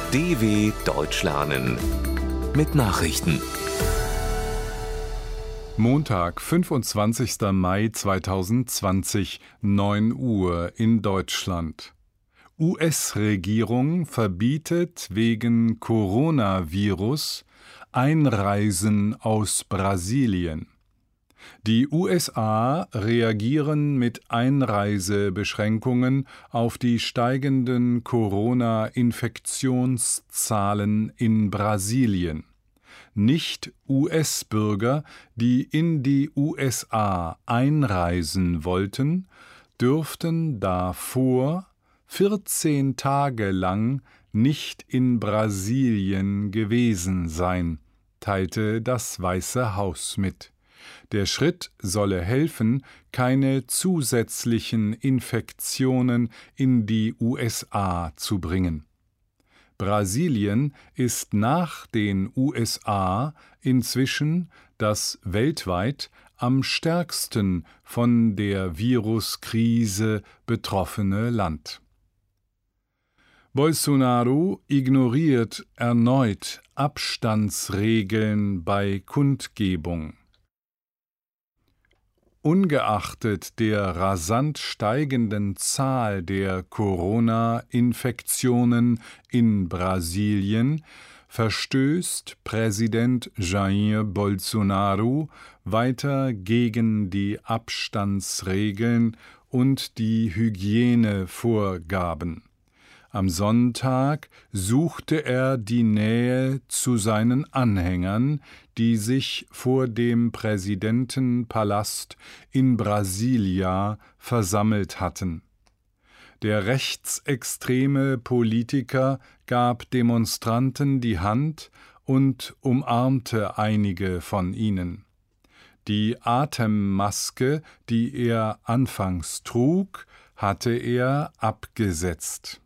DW Deutsch lernen mit Nachrichten. Montag, 25. Mai 2020, 9 Uhr in Deutschland. US-Regierung verbietet wegen Coronavirus Einreisen aus Brasilien. Die USA reagieren mit Einreisebeschränkungen auf die steigenden Corona-Infektionszahlen in Brasilien. Nicht-US-Bürger, die in die USA einreisen wollten, dürften davor 14 Tage lang nicht in Brasilien gewesen sein, teilte das Weiße Haus mit. Der Schritt solle helfen, keine zusätzlichen Infektionen in die USA zu bringen. Brasilien ist nach den USA inzwischen das weltweit am stärksten von der Viruskrise betroffene Land. Bolsonaro ignoriert erneut Abstandsregeln bei Kundgebung. Ungeachtet der rasant steigenden Zahl der Corona-Infektionen in Brasilien verstößt Präsident Jair Bolsonaro weiter gegen die Abstandsregeln und die Hygienevorgaben. Am Sonntag suchte er die Nähe zu seinen Anhängern, die sich vor dem Präsidentenpalast in Brasilia versammelt hatten. Der rechtsextreme Politiker gab Demonstranten die Hand und umarmte einige von ihnen. Die Atemmaske, die er anfangs trug, hatte er abgesetzt.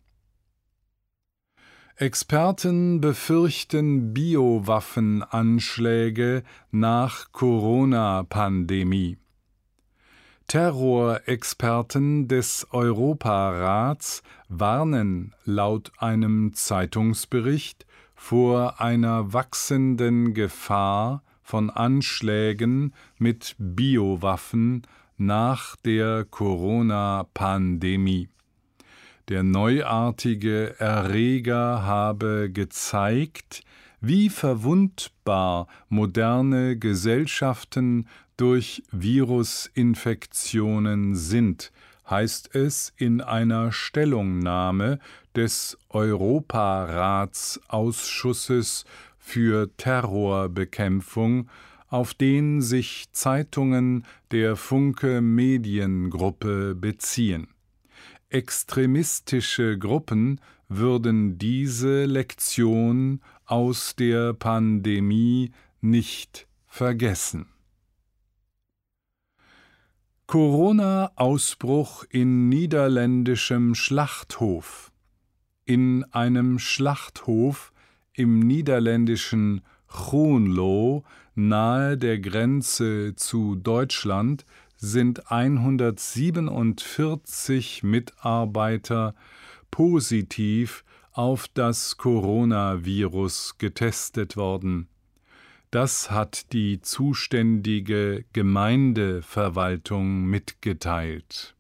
Experten befürchten Biowaffenanschläge nach Corona-Pandemie. Terrorexperten des Europarats warnen laut einem Zeitungsbericht vor einer wachsenden Gefahr von Anschlägen mit Biowaffen nach der Corona-Pandemie. Der neuartige Erreger habe gezeigt, wie verwundbar moderne Gesellschaften durch Virusinfektionen sind, heißt es in einer Stellungnahme des Europaratsausschusses für Terrorbekämpfung, auf den sich Zeitungen der Funke Mediengruppe beziehen. Extremistische Gruppen würden diese Lektion aus der Pandemie nicht vergessen. Corona-Ausbruch in niederländischem Schlachthof. In einem Schlachthof im niederländischen Groenlo nahe der Grenze zu Deutschland sind 147 Mitarbeiter positiv auf das Coronavirus getestet worden. Das hat die zuständige Gemeindeverwaltung mitgeteilt.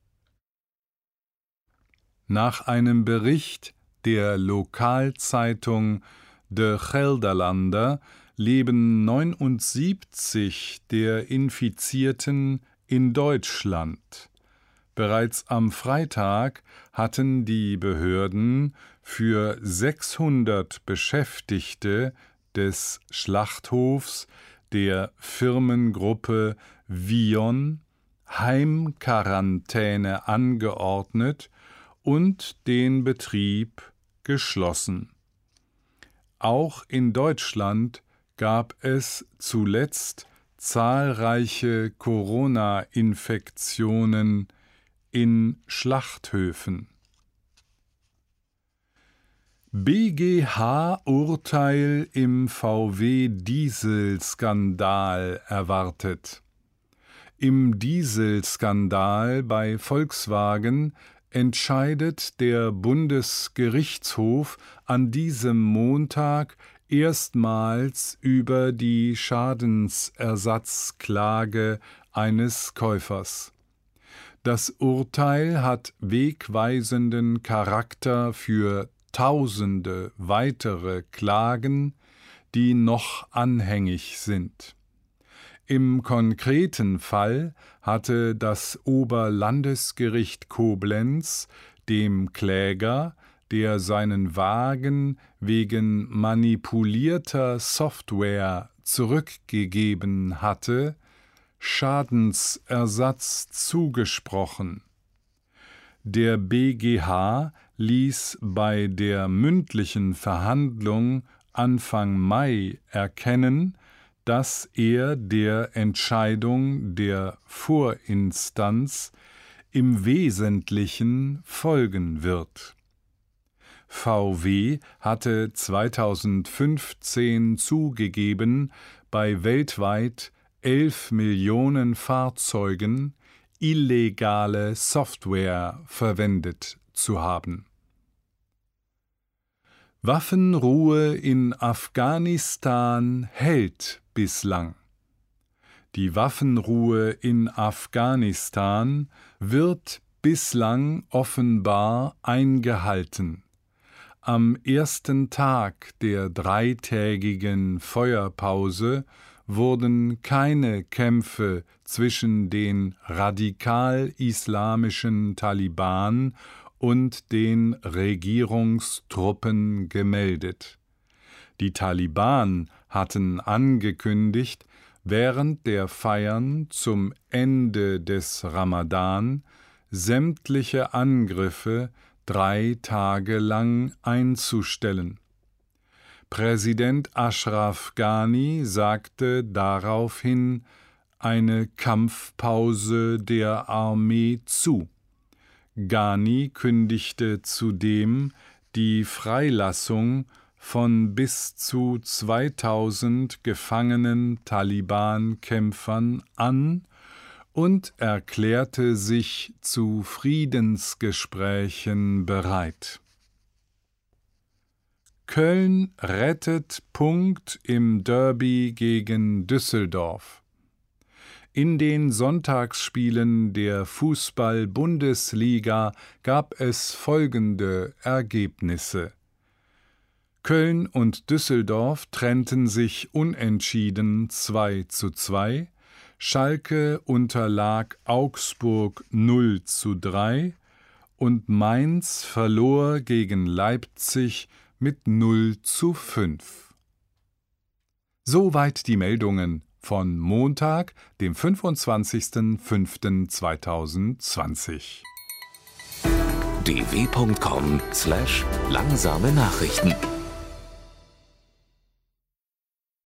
Nach einem Bericht der Lokalzeitung De Gelderlander leben 79 der Infizierten in Deutschland. Bereits am Freitag hatten die Behörden für 600 Beschäftigte des Schlachthofs der Firmengruppe Vion Heimquarantäne angeordnet und den Betrieb geschlossen. Auch in Deutschland gab es zuletzt zahlreiche Corona-Infektionen in Schlachthöfen. BGH-Urteil im VW-Dieselskandal erwartet. Im Dieselskandal bei Volkswagen entscheidet der Bundesgerichtshof an diesem Montag erstmals über die Schadensersatzklage eines Käufers. Das Urteil hat wegweisenden Charakter für Tausende weitere Klagen, die noch anhängig sind. Im konkreten Fall hatte das Oberlandesgericht Koblenz dem Kläger, der seinen Wagen wegen manipulierter Software zurückgegeben hatte, Schadensersatz zugesprochen. Der BGH ließ bei der mündlichen Verhandlung Anfang Mai erkennen, dass er der Entscheidung der Vorinstanz im Wesentlichen folgen wird. VW hatte 2015 zugegeben, bei weltweit 11 Millionen Fahrzeugen illegale Software verwendet zu haben. Waffenruhe in Afghanistan hält bislang. Die Waffenruhe in Afghanistan wird bislang offenbar eingehalten. Am ersten Tag der dreitägigen Feuerpause wurden keine Kämpfe zwischen den radikal-islamischen Taliban und den Regierungstruppen gemeldet. Die Taliban hatten angekündigt, während der Feiern zum Ende des Ramadan sämtliche Angriffe 3 Tage lang einzustellen. Präsident Ashraf Ghani sagte daraufhin eine Kampfpause der Armee zu. Ghani kündigte zudem die Freilassung von bis zu 2000 gefangenen Taliban-Kämpfern an und erklärte sich zu Friedensgesprächen bereit. Köln rettet Punkt im Derby gegen Düsseldorf. In den Sonntagsspielen der Fußball-Bundesliga gab es folgende Ergebnisse: Köln und Düsseldorf trennten sich unentschieden 2:2, Schalke unterlag Augsburg 0:3 und Mainz verlor gegen Leipzig mit 0:5. Soweit die Meldungen von Montag, dem 25.05.2020. dw.com/langsame Nachrichten